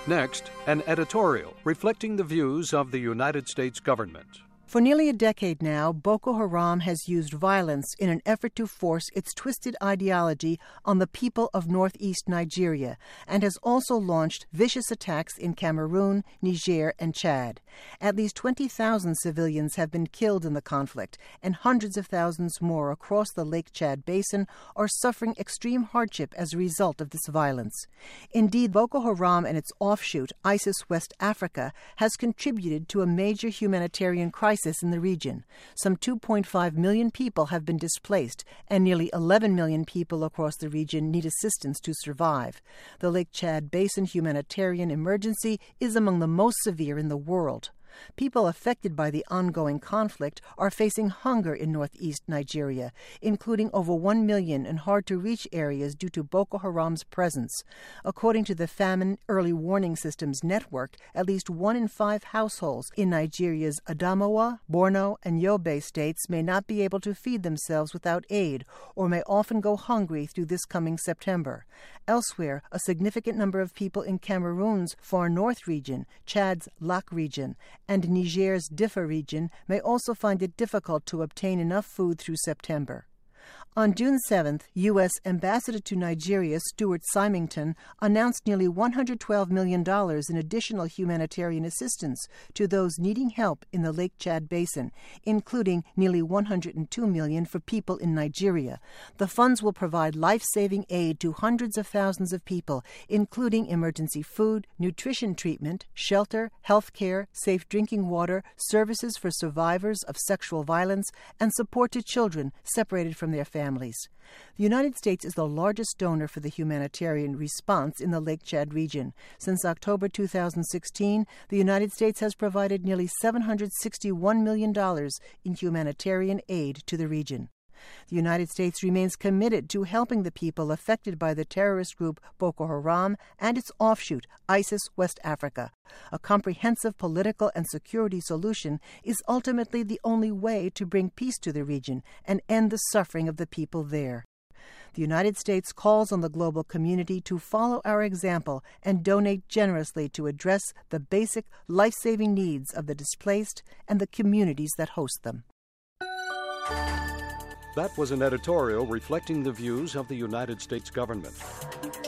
Next, an editorial reflecting the views of the United States government. For nearly a decade now, Boko Haram has used violence in an effort to force its twisted ideology on the people of northeast Nigeria, and has also launched vicious attacks in Cameroon, Niger, and Chad. At least 20,000 civilians have been killed in the conflict, and hundreds of thousands more across the Lake Chad Basin are suffering extreme hardship as a result of this violence. Indeed, Boko Haram and its offshoot, ISIS West Africa, has contributed to a major humanitarian crisis in the region. Some 2.5 million people have been displaced, and nearly 11 million people across the region need assistance to survive. The Lake Chad Basin humanitarian emergency is among the most severe in the world. People affected by the ongoing conflict are facing hunger in northeast Nigeria, including over 1 million in hard-to-reach areas due to Boko Haram's presence. According to the Famine Early Warning Systems Network, at least 1 in 5 households in Nigeria's Adamawa, Borno, and Yobe states may not be able to feed themselves without aid, or may often go hungry through this coming September. Elsewhere, a significant number of people in Cameroon's Far North region, Chad's Lac region, and Niger's Diffa region may also find it difficult to obtain enough food through September. On June 7th, U.S. Ambassador to Nigeria Stuart Symington announced nearly $112 million in additional humanitarian assistance to those needing help in the Lake Chad Basin, including nearly $102 million for people in Nigeria. The funds will provide life-saving aid to hundreds of thousands of people, including emergency food, nutrition treatment, shelter, health care, safe drinking water, services for survivors of sexual violence, and support to children separated from their families. The United States is the largest donor for the humanitarian response in the Lake Chad region. Since October 2016, the United States has provided nearly $761 million in humanitarian aid to the region. The United States remains committed to helping the people affected by the terrorist group Boko Haram and its offshoot, ISIS West Africa. A comprehensive political and security solution is ultimately the only way to bring peace to the region and end the suffering of the people there. The United States calls on the global community to follow our example and donate generously to address the basic life-saving needs of the displaced and the communities that host them. That was an editorial reflecting the views of the United States government.